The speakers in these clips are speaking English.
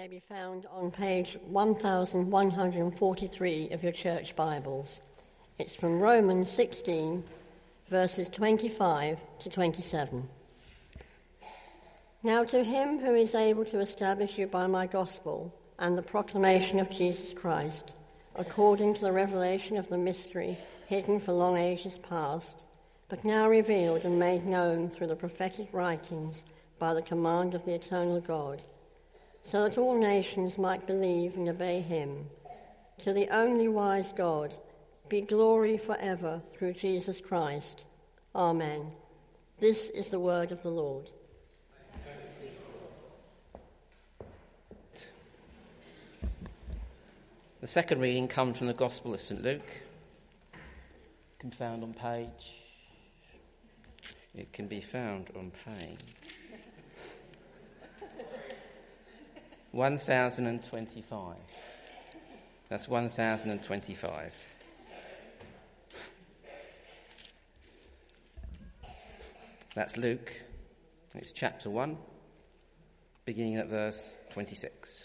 may be found on page 1143 of your church Bibles. It's from Romans 16, verses 25 to 27. Now to him who is able to establish you by my gospel and the proclamation of Jesus Christ, according to the revelation of the mystery hidden for long ages past, but now revealed and made known through the prophetic writings by the command of the eternal God, so that all nations might believe and obey him. To the only wise God be glory forever through Jesus Christ. Amen. This is the word of the Lord. The second reading comes from the Gospel of St. Luke. It can be found on page 1025. That's 1025. That's Luke. It's chapter 1, beginning at verse 26.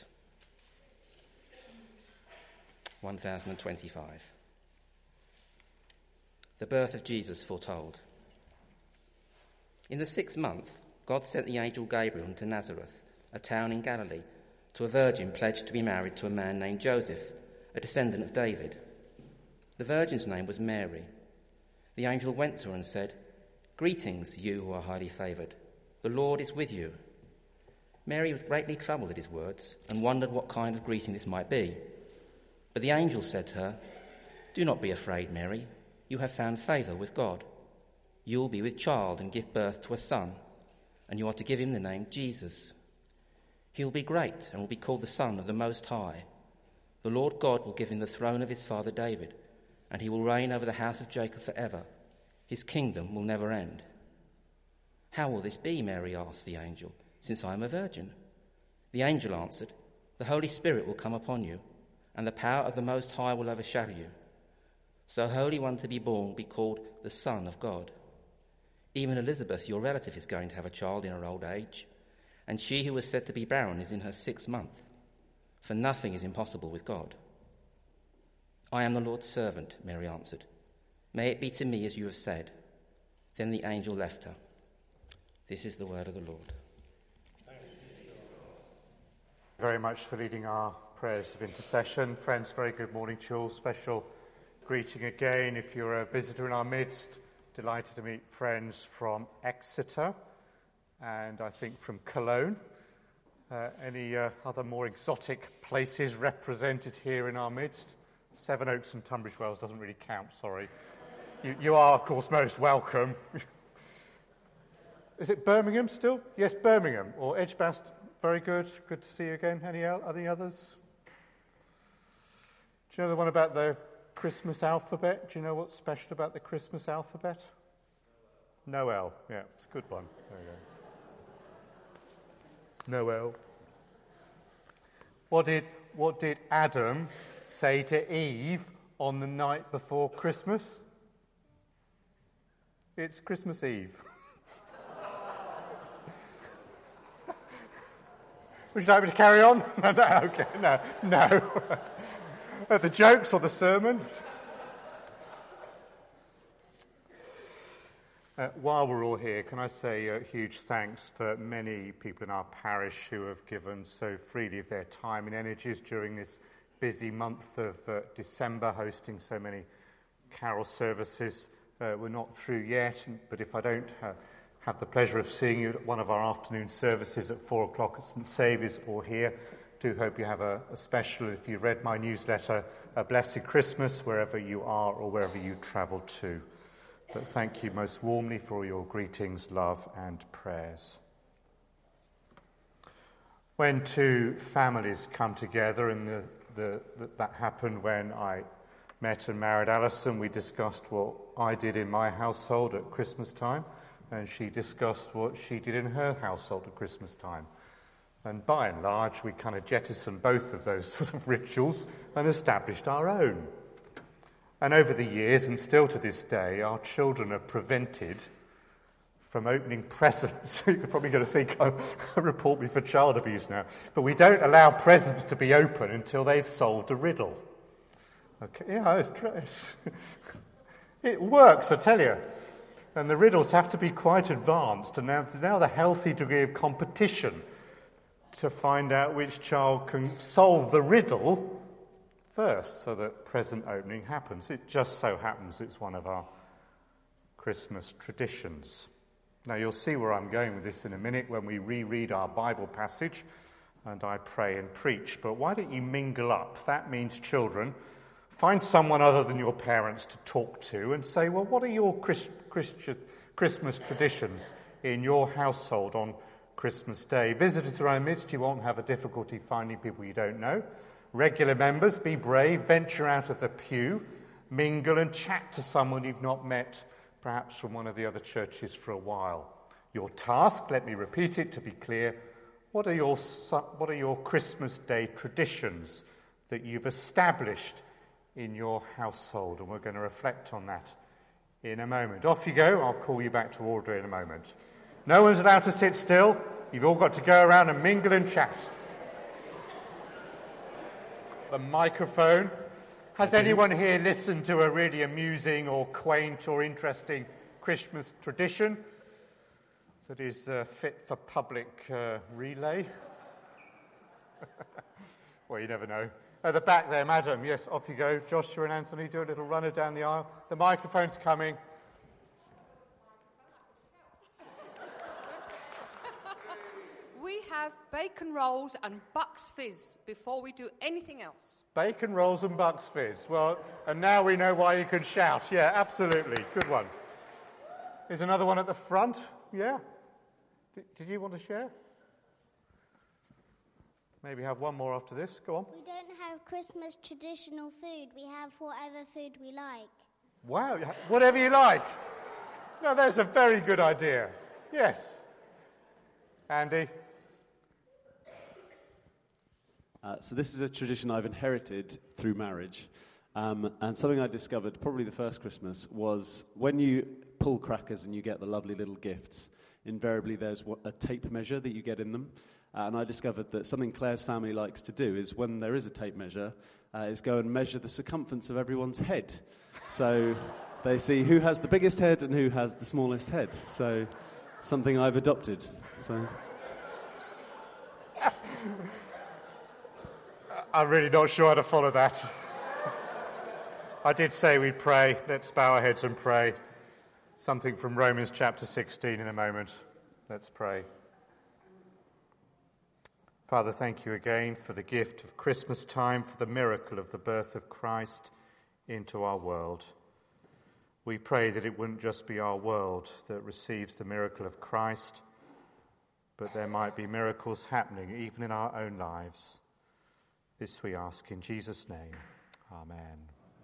1025. The birth of Jesus foretold. In the 6th month, God sent the angel Gabriel to Nazareth, a town in Galilee, to a virgin pledged to be married to a man named Joseph, a descendant of David. The virgin's name was Mary. The angel went to her and said, "Greetings, you who are highly favoured. The Lord is with you." Mary was greatly troubled at his words and wondered what kind of greeting this might be. But the angel said to her, "Do not be afraid, Mary. You have found favour with God. You will be with child and give birth to a son, and you are to give him the name Jesus. He will be great and will be called the Son of the Most High. The Lord God will give him the throne of his father David, and he will reign over the house of Jacob forever. His kingdom will never end." "How will this be?" Mary asked the angel, "since I am a virgin?" The angel answered, "The Holy Spirit will come upon you, and the power of the Most High will overshadow you. So the Holy One to be born will be called the Son of God. Even Elizabeth, your relative, is going to have a child in her old age, and she who was said to be barren is in her 6th month, for nothing is impossible with God." "I am the Lord's servant," Mary answered. "May it be to me as you have said." Then the angel left her. This is the word of the Lord. Thank you very much for leading our prayers of intercession. Friends, very good morning to you all. Special greeting again if you're a visitor in our midst. Delighted to meet friends from Exeter and I think from Cologne. Any other more exotic places represented here in our midst? Sevenoaks and Tunbridge Wells doesn't really count, sorry. You are, of course, most welcome. Is it Birmingham still? Yes, Birmingham. Or Edgbaston. Very good. Good to see you again. Any others? Do you know the one about the Christmas alphabet? Do you know what's special about the Christmas alphabet? Noel. Yeah, it's a good one. There you go. Noel. What did Adam say to Eve on the night before Christmas? It's Christmas Eve. Would you like me to carry on? No, okay, no. The jokes or the sermon? While we're all here, can I say a huge thanks for many people in our parish who have given so freely of their time and energies during this busy month of December, hosting so many carol services. We're not through yet, but if I don't have the pleasure of seeing you at one of our afternoon services at 4 o'clock at St Saviour's or here, do hope you have a special, if you read my newsletter, a blessed Christmas wherever you are or wherever you travel to. But thank you most warmly for all your greetings, love and prayers. When two families come together, and that happened when I met and married Alison, we discussed what I did in my household at Christmas time, and she discussed what she did in her household at Christmas time. And by and large, we kind of jettisoned both of those sort of rituals and established our own. And over the years, and still to this day, our children are prevented from opening presents. You're probably going to think I'll report me for child abuse now. But we don't allow presents to be open until they've solved a riddle. Okay, yeah, it works, I tell you. And the riddles have to be quite advanced. And now the healthy degree of competition to find out which child can solve the riddle first, so that present opening happens. It just so happens it's one of our Christmas traditions. Now, you'll see where I'm going with this in a minute when we reread our Bible passage and I pray and preach. But why don't you mingle up? That means, children, find someone other than your parents to talk to and say, well, what are your Christmas traditions in your household on Christmas Day? Visitors to our midst, you won't have a difficulty finding people you don't know. Regular members, be brave, venture out of the pew, mingle and chat to someone you've not met, perhaps from one of the other churches for a while. Your task, let me repeat it to be clear, what are your Christmas Day traditions that you've established in your household? And we're going to reflect on that in a moment. Off you go. I'll call you back to order in a moment. No one's allowed to sit still. You've all got to go around and mingle and chat. The microphone. Has anyone here listened to a really amusing or quaint or interesting Christmas tradition that is fit for public relay? Well, you never know. At the back there, madam. Yes, off you go. Joshua and Anthony, do a little runner down the aisle. The microphone's coming. We have bacon rolls and Bucks Fizz before we do anything else. Bacon rolls and Bucks Fizz. Well, and now we know why you can shout. Yeah, absolutely. Good one. Is another one at the front? Yeah? Did you want to share? Maybe have one more after this. Go on. We don't have Christmas traditional food. We have whatever food we like. Wow, whatever you like. No, that's a very good idea. Yes. Andy? So this is a tradition I've inherited through marriage. And something I discovered probably the first Christmas was when you pull crackers and you get the lovely little gifts, invariably there's a tape measure that you get in them. And I discovered that something Claire's family likes to do is when there is a tape measure, is go and measure the circumference of everyone's head. So they see who has the biggest head and who has the smallest head. So something I've adopted. So I'm really not sure how to follow that. I did say we'd pray. Let's bow our heads and pray. Something from Romans chapter 16 in a moment. Let's pray. Father, thank you again for the gift of Christmas time, for the miracle of the birth of Christ into our world. We pray that it wouldn't just be our world that receives the miracle of Christ, but there might be miracles happening even in our own lives. This we ask in Jesus' name. Amen.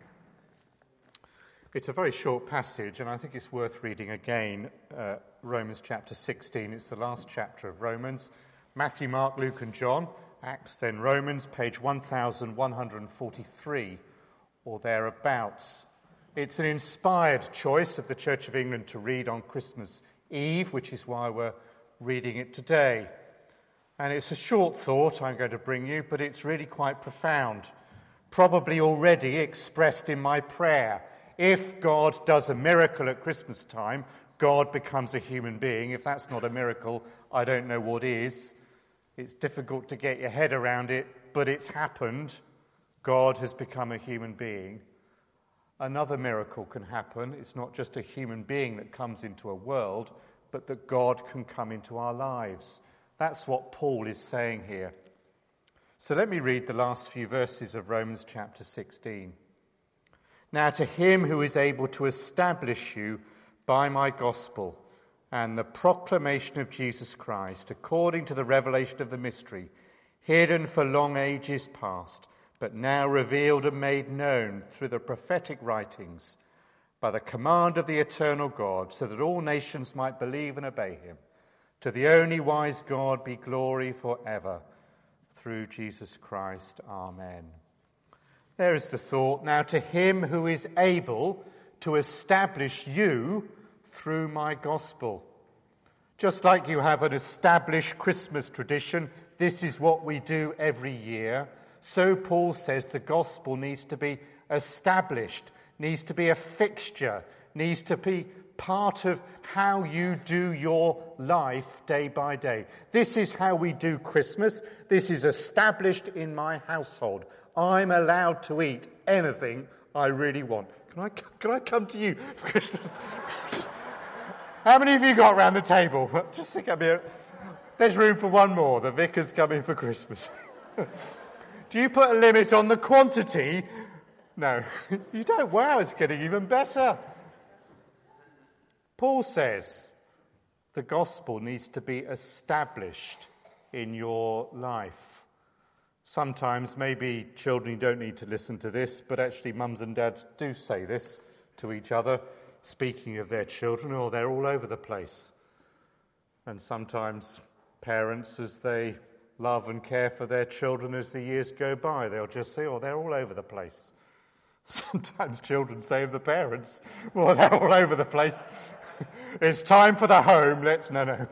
It's a very short passage, and I think it's worth reading again. Romans chapter 16. It's the last chapter of Romans. Matthew, Mark, Luke, and John. Acts, then Romans, page 1143, or thereabouts. It's an inspired choice of the Church of England to read on Christmas Eve, which is why we're reading it today. And it's a short thought I'm going to bring you, but it's really quite profound. Probably already expressed in my prayer. If God does a miracle at Christmas time, God becomes a human being. If that's not a miracle, I don't know what is. It's difficult to get your head around it, but it's happened. God has become a human being. Another miracle can happen. It's not just a human being that comes into a world, but that God can come into our lives. That's what Paul is saying here. So let me read the last few verses of Romans chapter 16. Now to him who is able to establish you by my gospel and the proclamation of Jesus Christ, according to the revelation of the mystery, hidden for long ages past, but now revealed and made known through the prophetic writings, by the command of the eternal God, so that all nations might believe and obey him. To the only wise God be glory forever, through Jesus Christ. Amen. There is the thought. Now to him who is able to establish you through my gospel. Just like you have an established Christmas tradition, this is what we do every year, so Paul says the gospel needs to be established, needs to be a fixture, needs to be part of how you do your life day by day. This is how we do Christmas. This is established in my household. I'm allowed to eat anything I really want. Can I come to you for Christmas? How many of you got around the table? Just think up here. There's room for one more. The vicar's coming for Christmas. Do you put a limit on the quantity? No, you don't. Wow, it's getting even better. Paul says the gospel needs to be established in your life. Sometimes maybe children don't need to listen to this, but actually mums and dads do say this to each other, speaking of their children, or they're all over the place. And sometimes parents, as they love and care for their children as the years go by, they'll just say, oh, they're all over the place. Sometimes children say of the parents, well, they're all over the place. It's time for the home. No.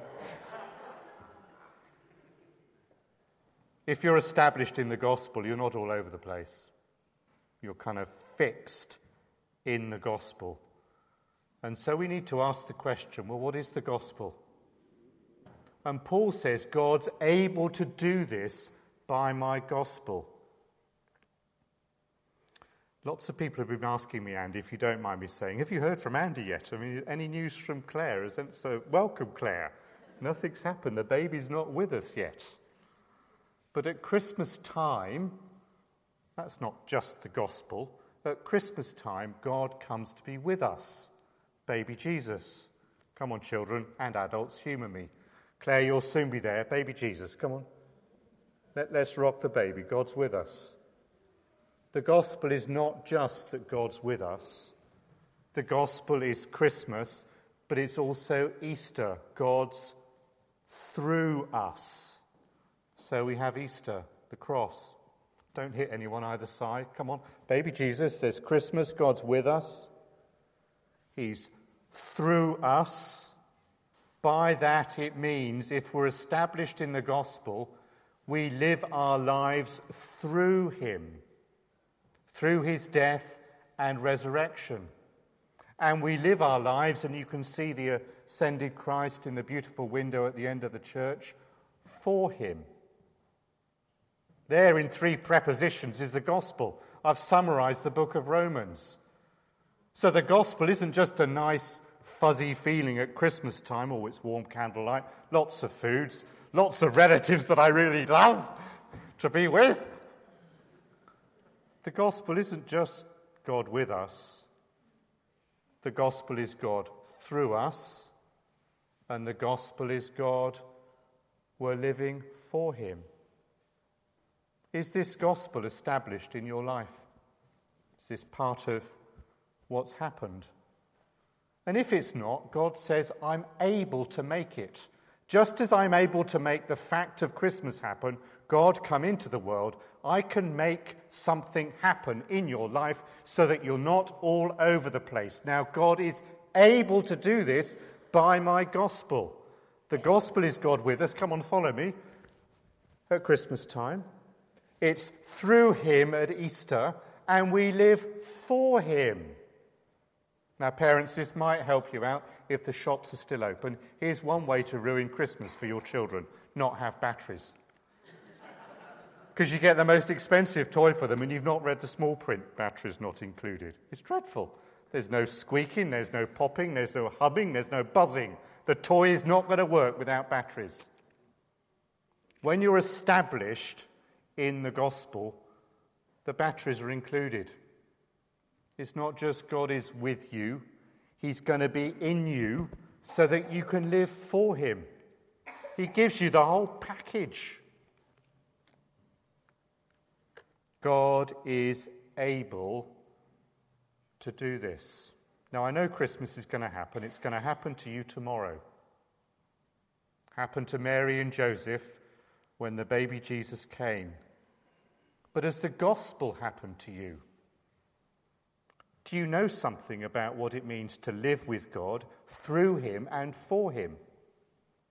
If you're established in the gospel, you're not all over the place. You're kind of fixed in the gospel. And so we need to ask the question, well, what is the gospel? And Paul says, God's able to do this by my gospel. Lots of people have been asking me, Andy, if you don't mind me saying, have you heard from Andy yet? I mean, any news from Claire? So welcome, Claire. Nothing's happened. The baby's not with us yet. But at Christmas time, that's not just the gospel. At Christmas time, God comes to be with us. Baby Jesus. Come on, children and adults, humour me. Claire, you'll soon be there. Baby Jesus, come on. Let's rock the baby. God's with us. The gospel is not just that God's with us. The gospel is Christmas, but it's also Easter. God's through us. So we have Easter, the cross. Don't hit anyone either side. Come on. Baby Jesus, there's Christmas. God's with us. He's through us. By that it means if we're established in the gospel, we live our lives through him. Through his death and resurrection. And we live our lives, and you can see the ascended Christ in the beautiful window at the end of the church, for him. There in 3 prepositions is the gospel. I've summarized the book of Romans. So the gospel isn't just a nice fuzzy feeling at Christmas time, oh, it's warm candlelight, lots of foods, lots of relatives that I really love to be with. The gospel isn't just God with us. The gospel is God through us. And the gospel is God, we're living for him. Is this gospel established in your life? Is this part of what's happened? And if it's not, God says, I'm able to make it. Just as I'm able to make the fact of Christmas happen, God come into the world, I can make something happen in your life so that you're not all over the place. Now, God is able to do this by my gospel. The gospel is God with us. Come on, follow me. At Christmas time. It's through him at Easter, and we live for him. Now, parents, this might help you out if the shops are still open. Here's one way to ruin Christmas for your children: not have batteries. Because you get the most expensive toy for them and you've not read the small print, batteries not included. It's dreadful. There's no squeaking, there's no popping, there's no hubbing, there's no buzzing. The toy is not going to work without batteries. When you're established in the gospel, the batteries are included. It's not just God is with you, he's going to be in you so that you can live for him. He gives you the whole package. God is able to do this. Now, I know Christmas is going to happen. It's going to happen to you tomorrow. Happened to Mary and Joseph when the baby Jesus came. But has the gospel happened to you? Do you know something about what it means to live with God, through him and for him?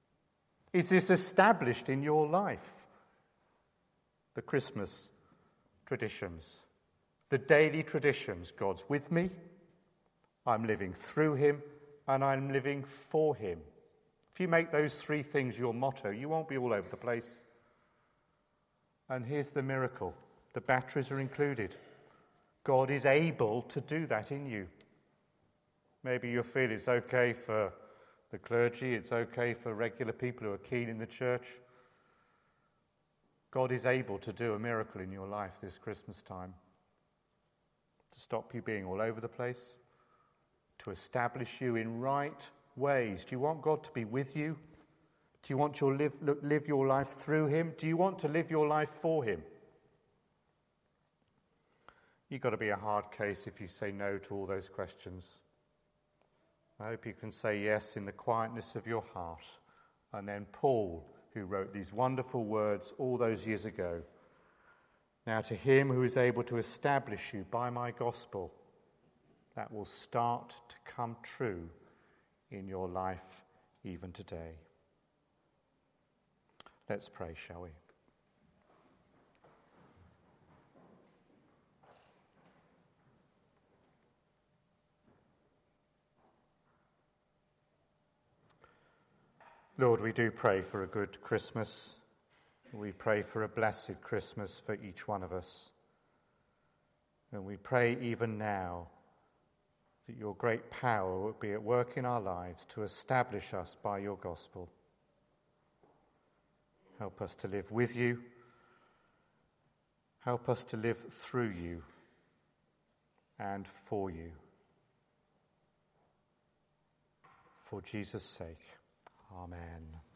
Is this established in your life? The Christmas traditions, the daily traditions. God's with me, I'm living through him, and I'm living for him. If you make those three things your motto, you won't be all over the place. And here's the miracle. The batteries are included. God is able to do that in you. Maybe you feel it's okay for the clergy, it's okay for regular people who are keen in the church. God is able to do a miracle in your life this Christmas time. To stop you being all over the place. To establish you in right ways. Do you want God to be with you? Do you want to live your life through him? Do you want to live your life for him? You've got to be a hard case if you say no to all those questions. I hope you can say yes in the quietness of your heart. And then Paul, who wrote these wonderful words all those years ago, now to him who is able to establish you by my gospel, that will start to come true in your life even today. Let's pray, shall we? Lord, we do pray for a good Christmas. We pray for a blessed Christmas for each one of us. And we pray even now that your great power will be at work in our lives to establish us by your gospel. Help us to live with you. Help us to live through you and for you. For Jesus' sake, amen.